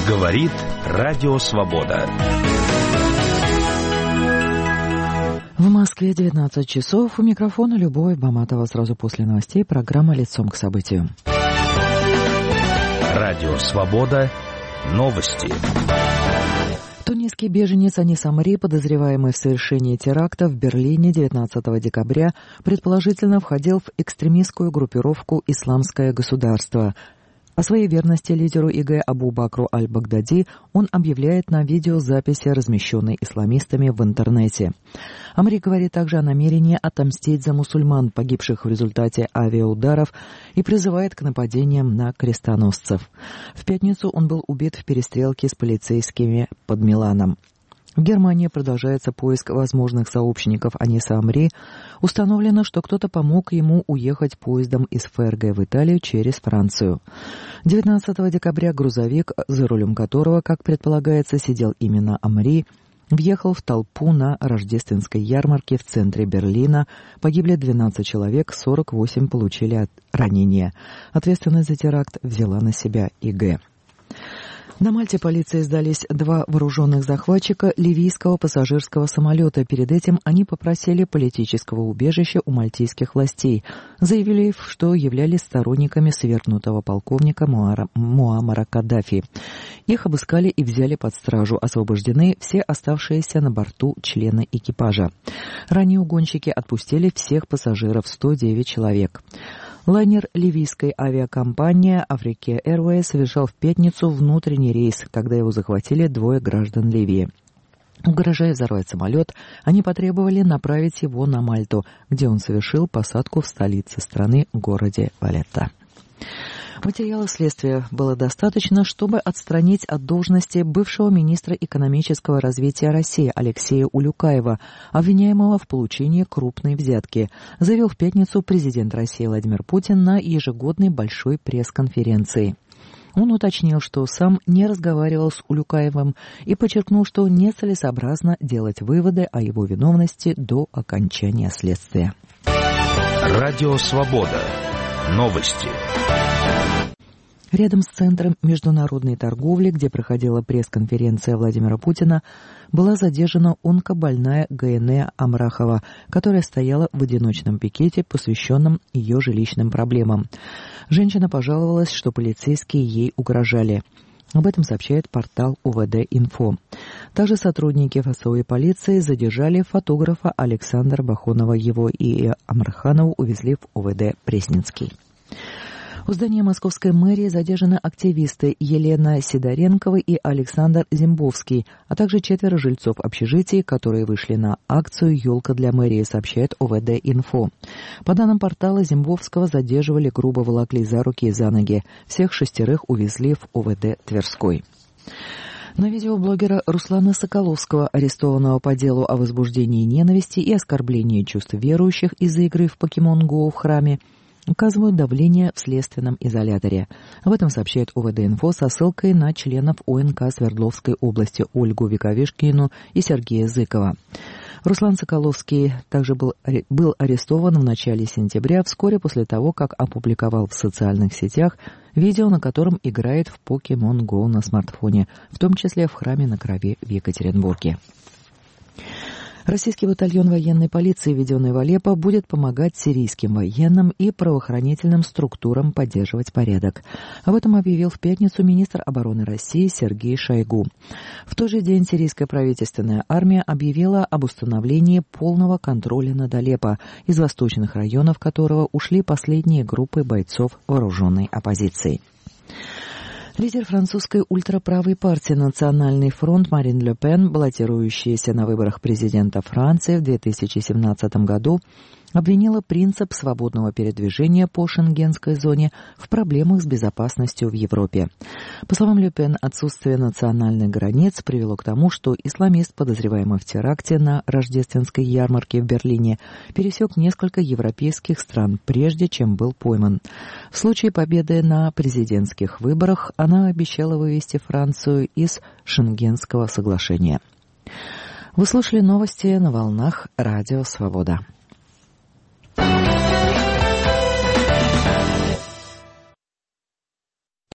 Говорит Радио Свобода. В Москве 19 часов. У микрофона Любовь Баматова. Сразу после новостей программа «Лицом к событию». Радио Свобода. Новости. Тунисский беженец Анис Амри, подозреваемый в совершении теракта в Берлине 19 декабря, предположительно входил в экстремистскую группировку «Исламское государство». О своей верности лидеру ИГ Абу Бакру аль-Багдади он объявляет на видеозаписи, размещенной исламистами в интернете. Амри говорит также о намерении отомстить за мусульман, погибших в результате авиаударов, и призывает к нападениям на крестоносцев. В пятницу он был убит в перестрелке с полицейскими под Миланом. В Германии продолжается поиск возможных сообщников Аниса Амри. Установлено, что кто-то помог ему уехать поездом из ФРГ в Италию через Францию. 19 декабря грузовик, за рулем которого, как предполагается, сидел именно Амри, въехал в толпу на рождественской ярмарке в центре Берлина. Погибли 12 человек, 48 получили ранения. Ответственность за теракт взяла на себя ИГ. На Мальте полиции сдались 2 вооруженных захватчика ливийского пассажирского самолета. Перед этим они попросили политического убежища у мальтийских властей, заявив, что являлись сторонниками свергнутого полковника Муаммара Каддафи. Их обыскали и взяли под стражу. Освобождены все оставшиеся на борту члены экипажа. Ранее угонщики отпустили всех пассажиров, 109 человек. Лайнер ливийской авиакомпании Africa Airways совершал в пятницу внутренний рейс, когда его захватили 2 граждан Ливии. Угрожая взорвать самолет, они потребовали направить его на Мальту, где он совершил посадку в столице страны, городе Валетта. Материала следствия было достаточно, чтобы отстранить от должности бывшего министра экономического развития России Алексея Улюкаева, обвиняемого в получении крупной взятки, заявил в пятницу президент России Владимир Путин на ежегодной большой пресс-конференции. Он уточнил, что сам не разговаривал с Улюкаевым и подчеркнул, что нецелесообразно делать выводы о его виновности до окончания следствия. Радио Свобода. Новости. Рядом с Центром международной торговли, где проходила пресс-конференция Владимира Путина, была задержана онкобольная Гаене Амрахова, которая стояла в одиночном пикете, посвященном ее жилищным проблемам. Женщина пожаловалась, что полицейские ей угрожали. Об этом сообщает портал УВД-Инфо. Также сотрудники ФСО и полиции задержали фотографа Александра Бахонова. Его и Амраханову увезли в УВД Пресненский. У здания Московской мэрии задержаны активисты Елена Сидоренкова и Александр Зимбовский, а также 4 жильцов общежитий, которые вышли на акцию «Елка для мэрии», сообщает ОВД-Инфо. По данным портала, Зимбовского задерживали, грубо волокли за руки и за ноги. Всех 6 увезли в ОВД Тверской. На видео блогера Руслана Соколовского, арестованного по делу о возбуждении ненависти и оскорблении чувств верующих из-за игры в Pokemon Go в храме, указывают давление в следственном изоляторе. Об этом сообщает ОВД-Инфо со ссылкой на членов ОНК Свердловской области Ольгу Вековешкину и Сергея Зыкова. Руслан Соколовский также был арестован в начале сентября, вскоре после того, как опубликовал в социальных сетях видео, на котором играет в Pokemon Go на смартфоне, в том числе в храме на Крови в Екатеринбурге. Российский батальон военной полиции, введенный в Алеппо, будет помогать сирийским военным и правоохранительным структурам поддерживать порядок. Об этом объявил в пятницу министр обороны России Сергей Шойгу. В тот же день сирийская правительственная армия объявила об установлении полного контроля над Алеппо, из восточных районов которого ушли последние группы бойцов вооруженной оппозиции. Лидер французской ультраправой партии «Национальный фронт» Марин Ле Пен, баллотирующаяся на выборах президента Франции в 2017 году, обвинила принцип свободного передвижения по шенгенской зоне в проблемах с безопасностью в Европе. По словам Ле Пен, отсутствие национальных границ привело к тому, что исламист, подозреваемый в теракте на рождественской ярмарке в Берлине, пересек несколько европейских стран, прежде чем был пойман. В случае победы на президентских выборах она обещала вывести Францию из Шенгенского соглашения. Вы слушали новости на волнах Радио Свобода.